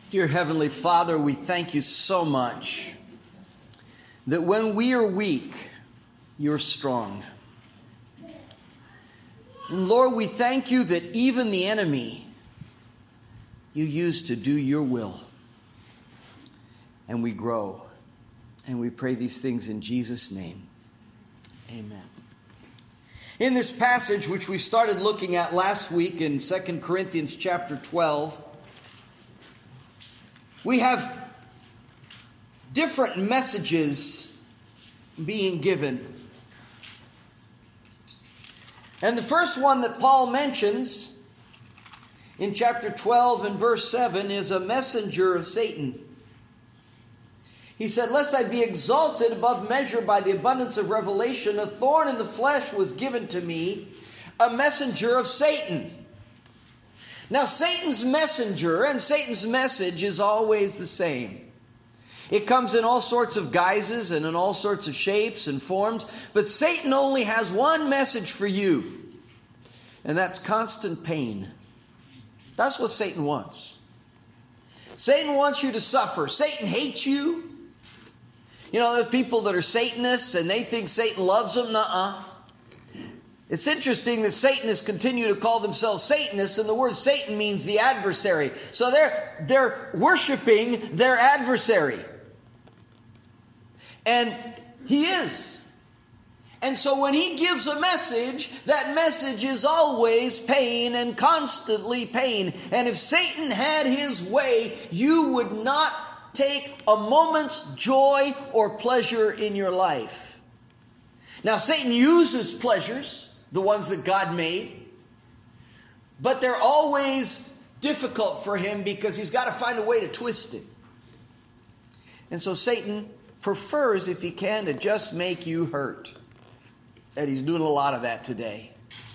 Dear Heavenly Father, we thank you so much that when we are weak, you're strong. And Lord, we thank you that even the enemy you use to do your will. And we grow. And we pray these things in Jesus' name. Amen. In this passage, which we started looking at last week in 2 Corinthians chapter 12, we have different messages being given. And the first one that Paul mentions in chapter 12 and verse 7 is a messenger of Satan. He said, "Lest I be exalted above measure by the abundance of revelation, a thorn in the flesh was given to me, a messenger of Satan." Now, Satan's messenger and Satan's message is always the same. It comes in all sorts of guises and in all sorts of shapes and forms, but Satan only has one message for you, and that's constant pain. That's what Satan wants. Satan wants you to suffer. Satan hates you. You know, there's people that are Satanists and they think Satan loves them. Nuh-uh. It's interesting that Satanists continue to call themselves Satanists, and the word Satan means the adversary. So they're worshiping their adversary. And he is. And so when he gives a message, that message is always pain and constantly pain. And if Satan had his way, you would not take a moment's joy or pleasure in your life. Now, Satan uses pleasures, the ones that God made, but they're always difficult for him because he's got to find a way to twist it. And so Satan prefers, if he can, to just make you hurt. And he's doing a lot of that today.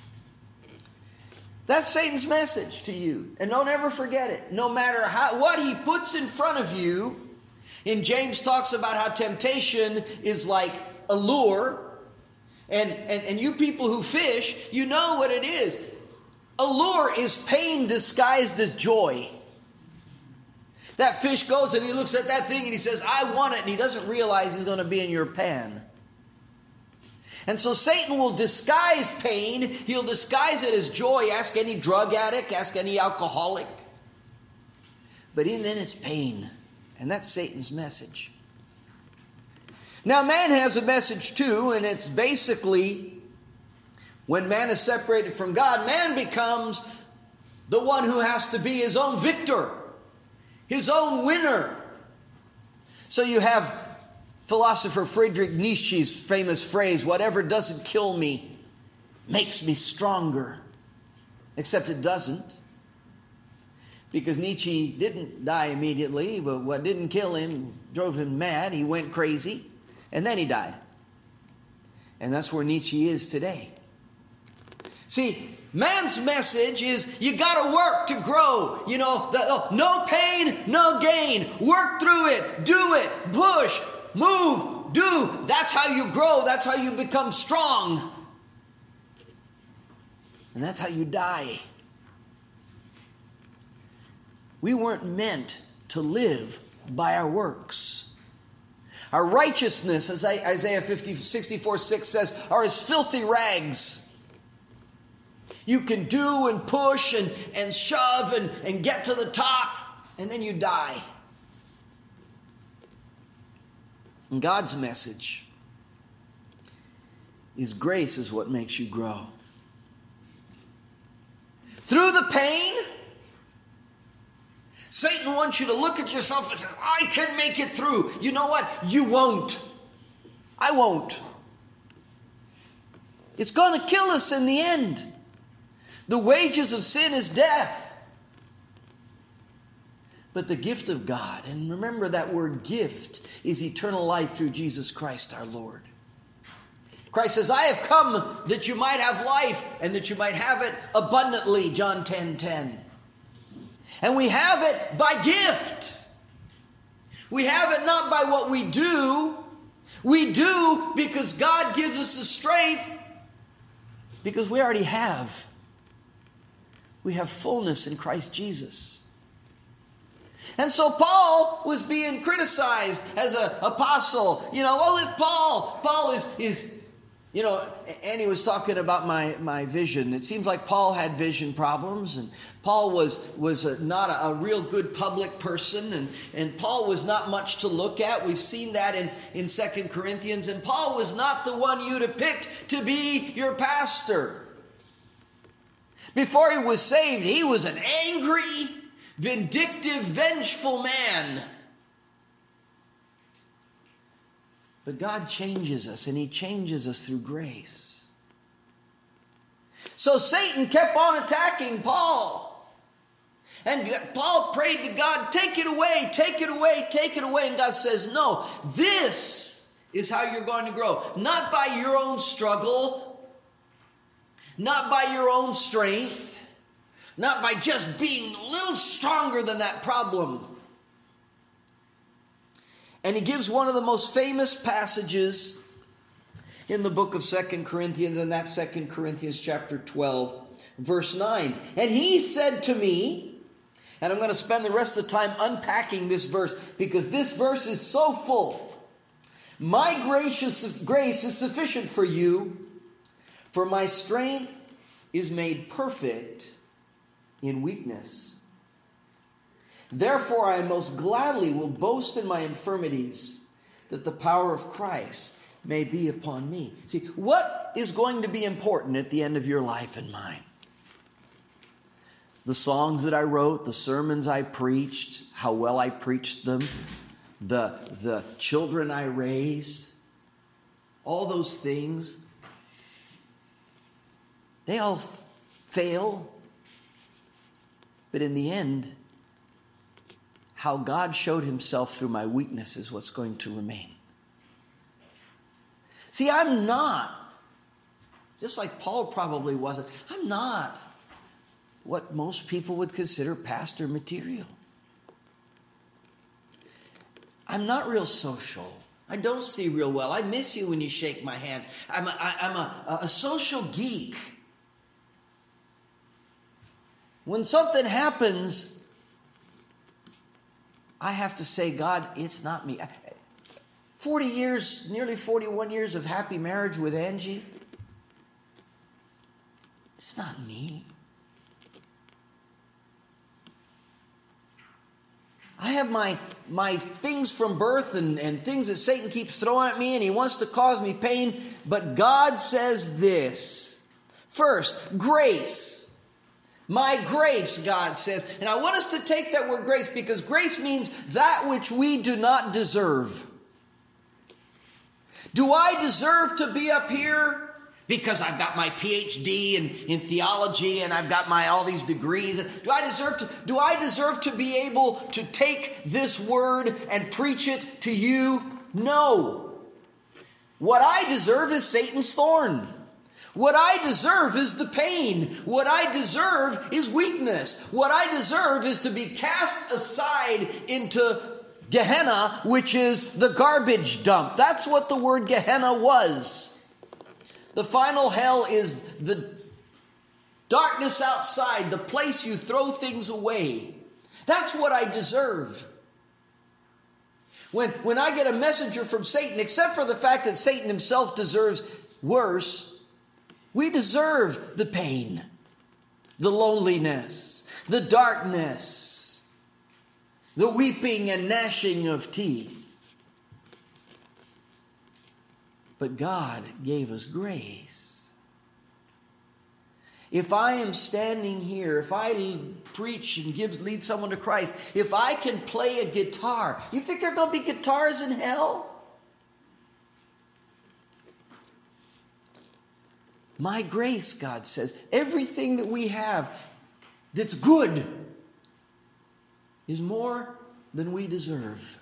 That's Satan's message to you. And don't ever forget it. No matter what he puts in front of you, and James talks about how temptation is like a lure. And you people who fish, you know what it is. A lure is pain disguised as joy. That fish goes and he looks at that thing and he says, "I want it," and he doesn't realize he's going to be in your pan. And so Satan will disguise pain. He'll disguise it as joy. Ask any drug addict, ask any alcoholic. But then it's pain. And that's Satan's message. Now, man has a message too, and it's basically when man is separated from God, man becomes the one who has to be his own victor, his own winner. So you have philosopher Friedrich Nietzsche's famous phrase, "Whatever doesn't kill me makes me stronger." Except it doesn't. Because Nietzsche didn't die immediately, but what didn't kill him drove him mad. He went crazy. And then he died. And that's where Nietzsche is today. See, man's message is you got to work to grow. You know, no pain, no gain. Work through it. Do it. Push. Move. Do. That's how you grow. That's how you become strong. And that's how you die. We weren't meant to live by our works. Our righteousness, as Isaiah 64:6 says, are as filthy rags. You can do and push and shove and get to the top, and then you die. And God's message is grace is what makes you grow. Through the pain, Satan wants you to look at yourself and say, "I can make it through." You know what? You won't. I won't. It's going to kill us in the end. The wages of sin is death. But the gift of God, and remember that word gift, is eternal life through Jesus Christ our Lord. Christ says, "I have come that you might have life and that you might have it abundantly," John 10:10. And we have it by gift. We have it not by what we do. We do because God gives us the strength, because we already have. We have fullness in Christ Jesus. And so Paul was being criticized as an apostle. It's Paul. Paul is and he was talking about my vision. It seems like Paul had vision problems, and Paul was not a real good public person, and Paul was not much to look at. We've seen that in 2 Corinthians, and Paul was not the one you'd have picked to be your pastor. Before he was saved, he was an angry, vindictive, vengeful man. But God changes us, and he changes us through grace. So Satan kept on attacking Paul. And Paul prayed to God, take it away, take it away, take it away. And God says, no, this is how you're going to grow. Not by your own struggle, not by your own strength, not by just being a little stronger than that problem. And he gives one of the most famous passages in the book of 2 Corinthians, and that's 2 Corinthians chapter 12, verse 9. And he said to me, and I'm going to spend the rest of the time unpacking this verse, because this verse is so full. My grace is sufficient for you, for my strength is made perfect in weakness. Therefore, I most gladly will boast in my infirmities, that the power of Christ may be upon me. See, what is going to be important at the end of your life and mine? The songs that I wrote, the sermons I preached, how well I preached them, the children I raised, all those things, they all fail. But in the end, how God showed himself through my weakness is what's going to remain. See, I'm not, just like Paul probably wasn't, I'm not what most people would consider pastor material. I'm not real social. I don't see real well. I miss you when you shake my hands. I'm a social geek. When something happens, I have to say, God, it's not me. 40 years, nearly 41 years of happy marriage with Angie. It's not me. I have my things from birth and things that Satan keeps throwing at me, and he wants to cause me pain. But God says this. First, grace. My grace, God says. And I want us to take that word grace, because grace means that which we do not deserve. Do I deserve to be up here because I've got my PhD in theology and I've got all these degrees? Do I deserve to be able to take this word and preach it to you? No. What I deserve is Satan's thorn. What I deserve is the pain. What I deserve is weakness. What I deserve is to be cast aside into Gehenna, which is the garbage dump. That's what the word Gehenna was. The final hell is the darkness outside, the place you throw things away. That's what I deserve. When I get a messenger from Satan, except for the fact that Satan himself deserves worse, we deserve the pain, the loneliness, the darkness, the weeping and gnashing of teeth. But God gave us grace. If I am standing here, if I preach and lead someone to Christ, if I can play a guitar, you think there are going to be guitars in hell? My grace, God says, everything that we have that's good is more than we deserve.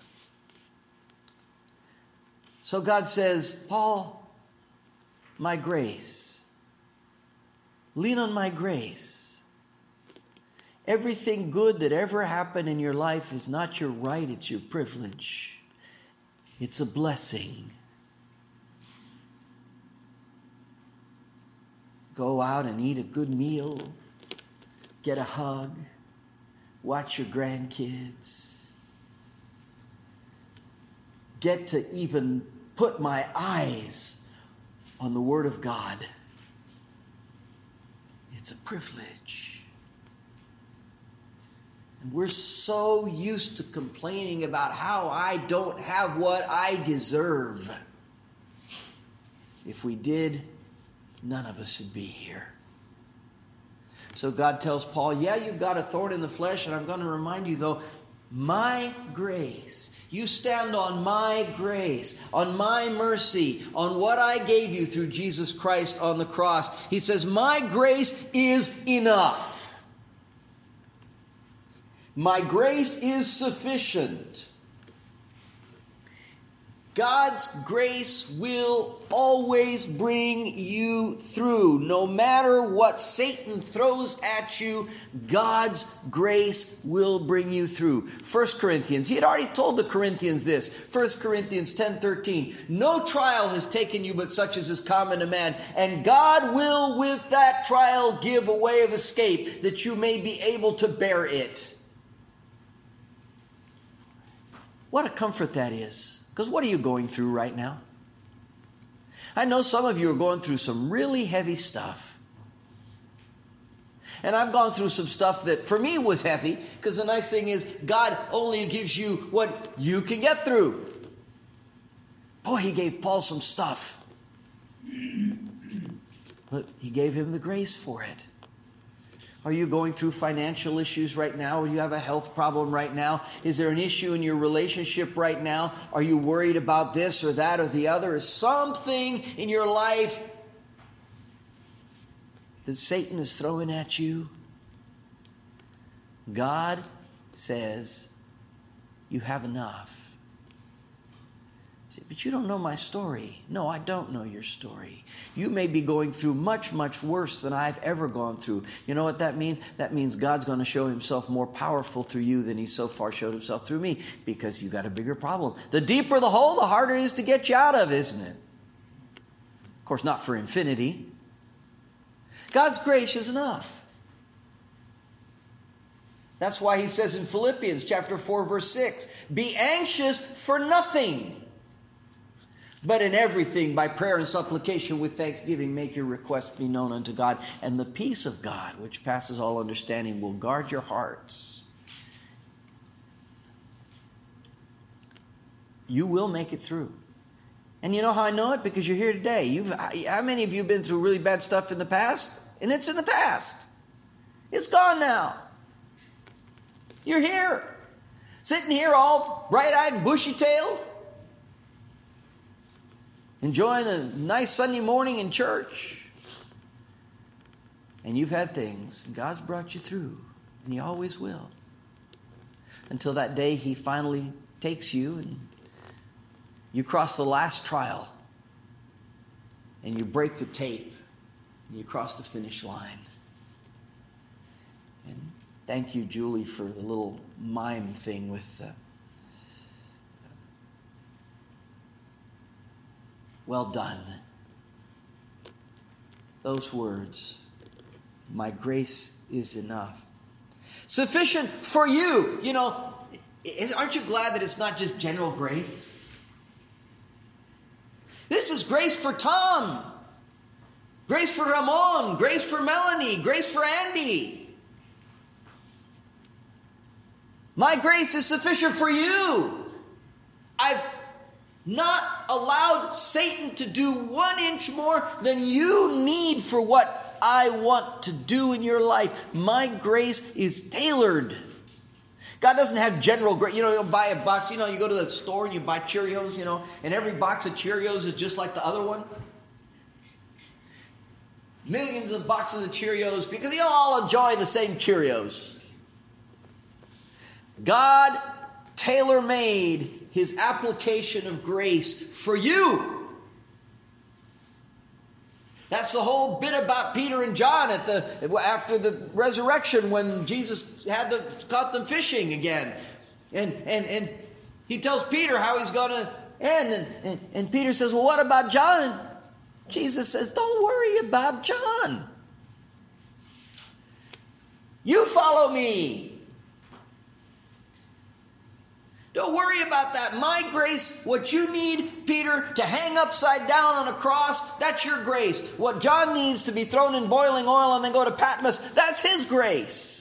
So God says, Paul, my grace. Lean on my grace. Everything good that ever happened in your life is not your right, it's your privilege. It's a blessing. Go out and eat a good meal, get a hug, watch your grandkids, get to even put my eyes on the Word of God. It's a privilege. And we're so used to complaining about how I don't have what I deserve. If we did, none of us would be here. So God tells Paul, yeah, you've got a thorn in the flesh, and I'm going to remind you, though, my grace. You stand on my grace, on my mercy, on what I gave you through Jesus Christ on the cross. He says, my grace is enough. My grace is sufficient. God's grace will always bring you through. No matter what Satan throws at you, God's grace will bring you through. 1 Corinthians, he had already told the Corinthians this. 1 Corinthians 10:13. No trial has taken you but such as is common to man, and God will with that trial give a way of escape that you may be able to bear it. What a comfort that is. Because what are you going through right now? I know some of you are going through some really heavy stuff. And I've gone through some stuff that for me was heavy, because the nice thing is God only gives you what you can get through. Boy, he gave Paul some stuff. But he gave him the grace for it. Are you going through financial issues right now? Or do you have a health problem right now? Is there an issue in your relationship right now? Are you worried about this or that or the other? Is something in your life that Satan is throwing at you? God says, you have enough. Say, but you don't know my story. No, I don't know your story. You may be going through much, much worse than I've ever gone through. You know what that means? That means God's going to show himself more powerful through you than he so far showed himself through me, because you got a bigger problem. The deeper the hole, the harder it is to get you out of, isn't it? Of course, not for infinity. God's grace is enough. That's why he says in Philippians chapter 4, verse 6, be anxious for nothing, but in everything, by prayer and supplication with thanksgiving, make your requests be known unto God. And the peace of God, which passes all understanding, will guard your hearts. You will make it through. And you know how I know it? Because you're here today. How many of you have been through really bad stuff in the past? And it's in the past. It's gone now. You're here. Sitting here all bright-eyed and bushy-tailed, enjoying a nice Sunday morning in church. And you've had things. God's brought you through. And he always will. Until that day he finally takes you and you cross the last trial. And you break the tape. And you cross the finish line. And thank you, Julie, for the little mime thing with well done. Those words, my grace is enough. Sufficient for you. You know, aren't you glad that it's not just general grace? This is grace for Tom, grace for Ramon, grace for Melanie, grace for Andy. My grace is sufficient for you. I've not allowed Satan to do 1 inch more than you need for what I want to do in your life. My grace is tailored. God doesn't have general grace. You know, you'll buy a box. You know, you go to the store and you buy Cheerios, you know, and every box of Cheerios is just like the other one. Millions of boxes of Cheerios because you all enjoy the same Cheerios. God tailor-made his application of grace for you. That's the whole bit about Peter and John after the resurrection when Jesus caught them fishing again. And he tells Peter how he's going to end. And Peter says, well, what about John? And Jesus says, don't worry about John. You follow me. Don't worry about that. My grace, what you need, Peter, to hang upside down on a cross, that's your grace. What John needs to be thrown in boiling oil and then go to Patmos, that's his grace.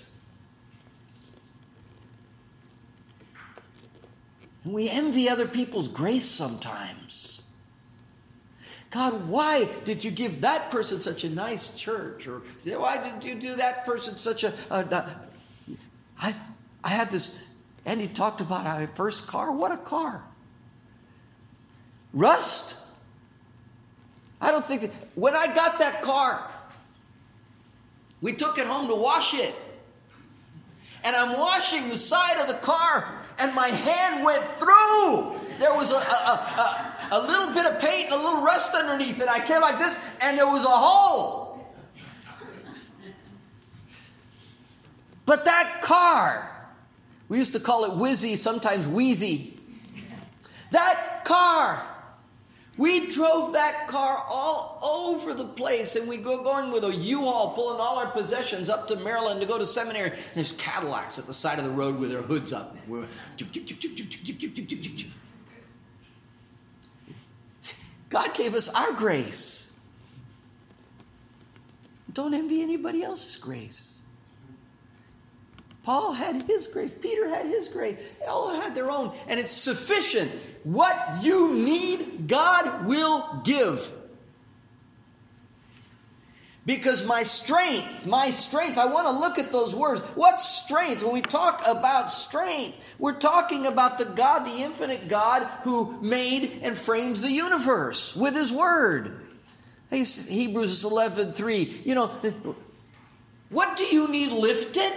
And we envy other people's grace sometimes. God, why did you give that person such a nice church? Or why did you do that person such a... I had this... And he talked about our first car. What a car. Rust? I don't think that... When I got that car, we took it home to wash it. And I'm washing the side of the car, and my hand went through. There was a little bit of paint and a little rust underneath it. I came like this, and there was a hole. But that car... We used to call it Whizzy, sometimes Wheezy. That car, we drove that car all over the place, and we go going with a U-Haul, pulling all our possessions up to Maryland to go to seminary. And there's Cadillacs at the side of the road with their hoods up. God gave us our grace. Don't envy anybody else's grace. Paul had his grace. Peter had his grace. They all had their own. And it's sufficient. What you need, God will give. Because my strength, I want to look at those words. What strength? When we talk about strength, we're talking about the God, the infinite God, who made and frames the universe with his word. Hebrews 11:3. You know, what do you need lifted?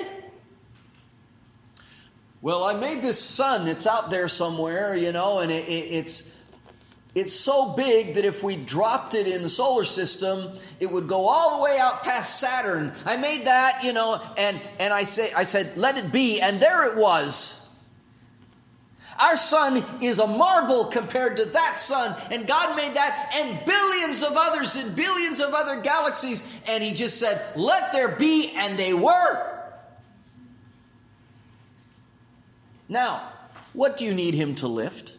Well, I made this sun. It's out there somewhere, you know, and it's so big that if we dropped it in the solar system, it would go all the way out past Saturn. I made that, you know, and I said, let it be, and there it was. Our sun is a marble compared to that sun, and God made that, and billions of others and billions of other galaxies, and he just said, let there be, and they were. Now, what do you need him to lift?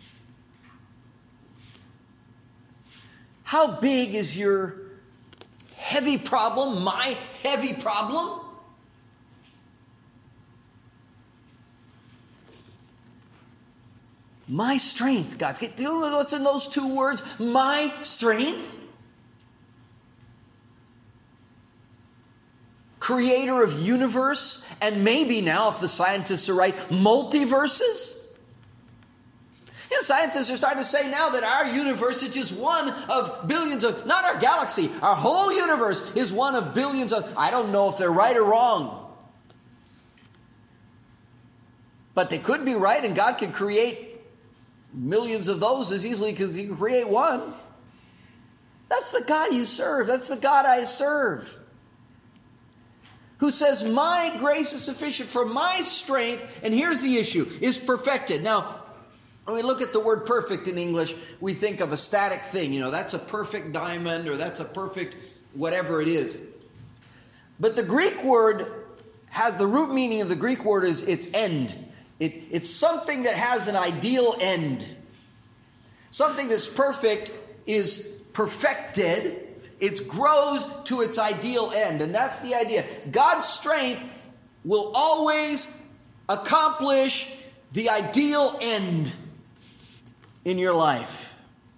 How big is your heavy problem, my heavy problem? My strength, God's dealing with what's in those two words, my strength. Creator of universe, and maybe now, if the scientists are right, multiverses. You know, scientists are starting to say now that our universe is just one of billions of, not our galaxy, our whole universe is one of billions of, I don't know if they're right or wrong. But they could be right, and God can create millions of those as easily as he can create one. That's the God you serve. That's the God I serve. Who says, my grace is sufficient for my strength, and here's the issue, is perfected. Now, when we look at the word perfect in English, we think of a static thing. You know, that's a perfect diamond, or that's a perfect whatever it is. But the Greek word has, the root meaning of the Greek word is its end. It's something that has an ideal end. Something that's perfect is perfected. It grows to its ideal end. And that's the idea. God's strength will always accomplish the ideal end in your life.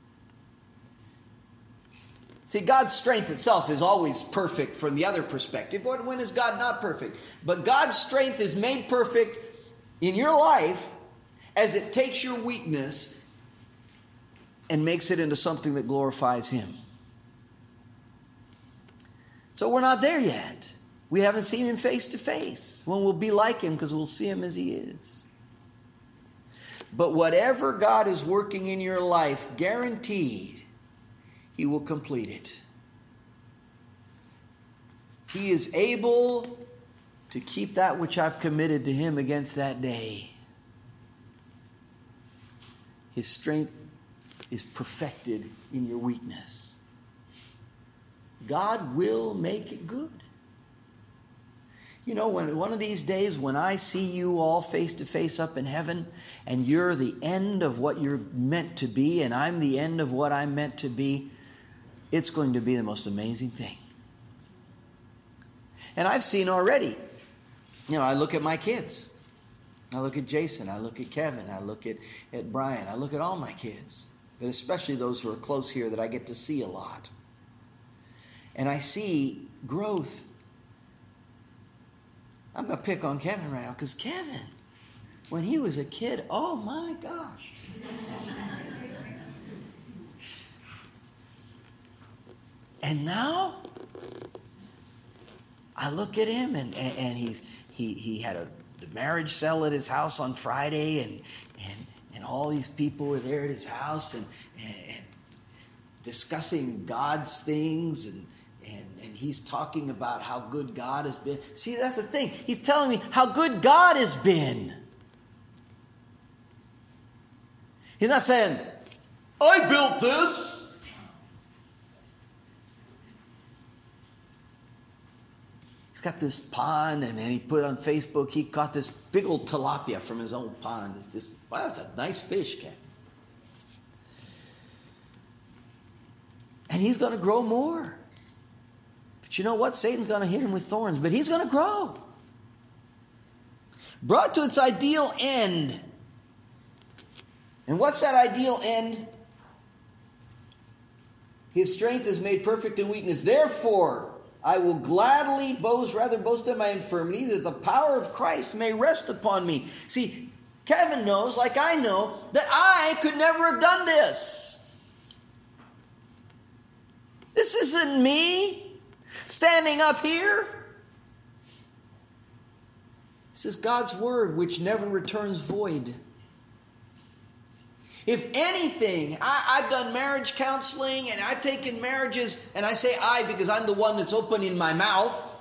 See, God's strength itself is always perfect from the other perspective. When is God not perfect? But God's strength is made perfect in your life as it takes your weakness and makes it into something that glorifies him. So we're not there yet. We haven't seen him face to face. When we'll be like him because we'll see him as he is. But whatever God is working in your life, guaranteed, he will complete it. He is able to keep that which I've committed to him against that day. His strength is perfected in your weakness. God will make it good. You know, when one of these days when I see you all face to face up in heaven, and you're the end of what you're meant to be, and I'm the end of what I'm meant to be, it's going to be the most amazing thing. And I've seen already, you know, I look at my kids. I look at Jason, I look at Kevin, I look at Brian, I look at all my kids, but especially those who are close here that I get to see a lot. And I see growth. I'm going to pick on Kevin right now, because Kevin, when he was a kid, oh my gosh. And now, I look at him, and he had the marriage cell at his house on Friday, and all these people were there at his house, and discussing God's things, and he's talking about how good God has been. See, that's the thing. He's telling me how good God has been. He's not saying, I built this. He's got this pond, and then he put on Facebook, he caught this big old tilapia from his own pond. It's just, wow, that's a nice fish, Ken. And he's going to grow more. But you know what? Satan's going to hit him with thorns, but he's going to grow. Brought to its ideal end. And what's that ideal end? His strength is made perfect in weakness. Therefore, I will gladly boast in my infirmity, that the power of Christ may rest upon me. See, Kevin knows, like I know, that I could never have done this. This isn't me standing up here. This is God's word, which never returns void. If anything, I've done marriage counseling, and I've taken marriages, and I say I because I'm the one that's opening my mouth.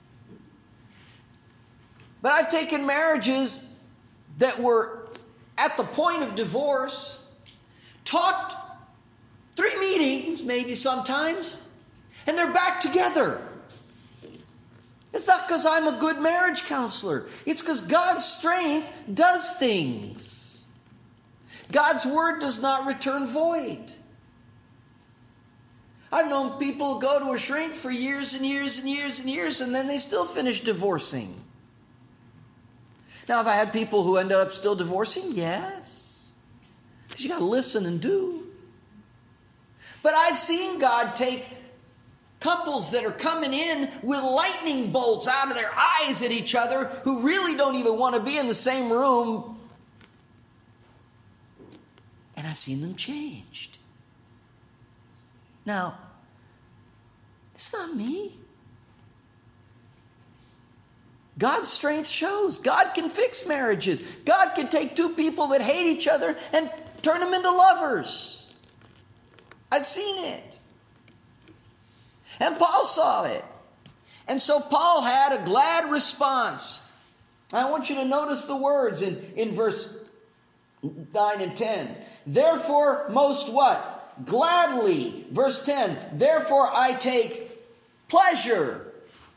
But I've taken marriages that were at the point of divorce, talked 3 meetings maybe sometimes, and they're back together. It's not because I'm a good marriage counselor. It's because God's strength does things. God's word does not return void. I've known people go to a shrink for years and years and years and years, and then they still finish divorcing. Now, have I had people who ended up still divorcing? Yes. Because you got to listen and do. But I've seen God take couples that are coming in with lightning bolts out of their eyes at each other, who really don't even want to be in the same room. And I've seen them changed. Now, it's not me. God's strength shows. God can fix marriages. God can take 2 people that hate each other and turn them into lovers. I've seen it. And Paul saw it. And so Paul had a glad response. I want you to notice the words in verse 9 and 10. Therefore, most what? Gladly. Verse 10. Therefore, I take pleasure.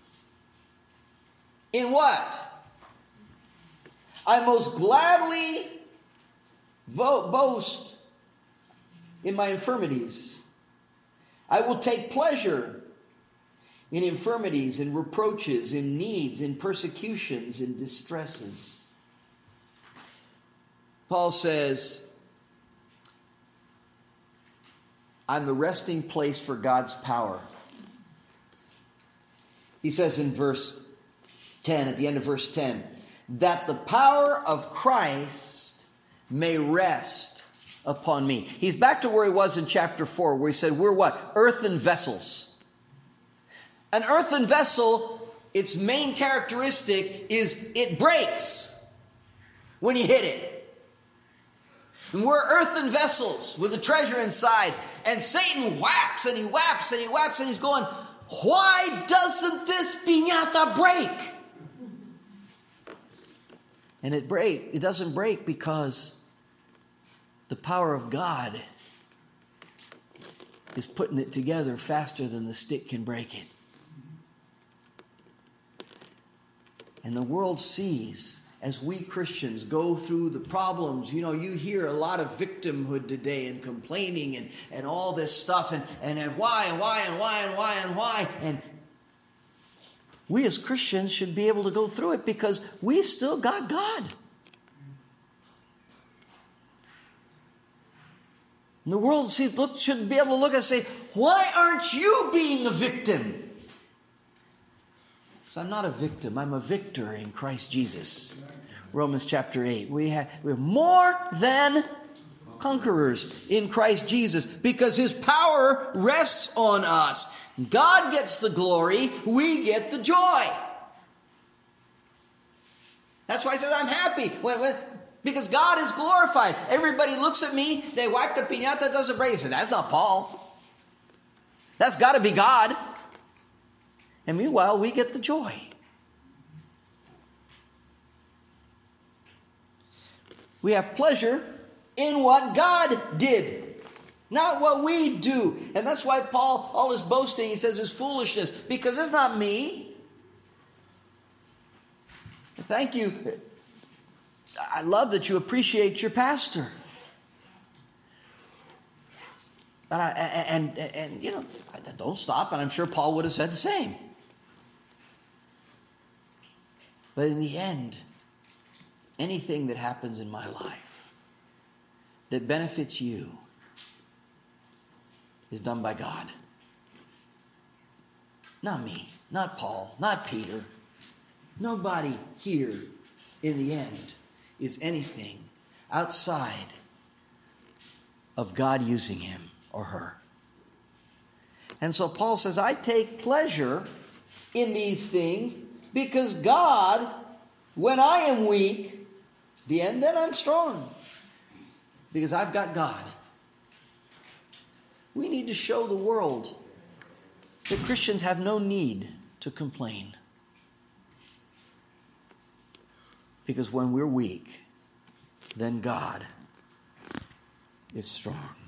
In what? I most gladly boast in my infirmities. I will take pleasure in infirmities, in reproaches, in needs, in persecutions, in distresses. Paul says, I'm the resting place for God's power. He says in verse 10, at the end of verse 10, that the power of Christ may rest upon me. He's back to where he was in chapter 4, where he said, we're what? Earthen vessels. An earthen vessel, its main characteristic is it breaks when you hit it. And we're earthen vessels with a treasure inside. And Satan whaps and he whaps and he whaps and he's going, why doesn't this piñata break? And it doesn't break because the power of God is putting it together faster than the stick can break it. And the world sees, as we Christians go through the problems, you hear a lot of victimhood today and complaining and all this stuff and why. And we as Christians should be able to go through it because we've still got God. And the world should be able to look and say, why aren't you being a victim? Because I'm not a victim. I'm a victor in Christ Jesus. Romans chapter 8. We're more than conquerors in Christ Jesus because His power rests on us. God gets the glory. We get the joy. That's why He says, I'm happy. Because God is glorified. Everybody looks at me, they wipe the piñata, does a break. They say, that's not Paul. That's got to be God. And meanwhile, we get the joy. We have pleasure in what God did, not what we do. And that's why Paul, all his boasting, he says, is foolishness. Because it's not me. Thank you. I love that you appreciate your pastor. And don't stop. And I'm sure Paul would have said the same. But in the end, anything that happens in my life that benefits you is done by God. Not me, not Paul, not Peter. Nobody here in the end is anything outside of God using him or her. And so Paul says, I take pleasure in these things because God, when I am weak, then I'm strong. Because I've got God. We need to show the world that Christians have no need to complain. Because when we're weak, then God is strong.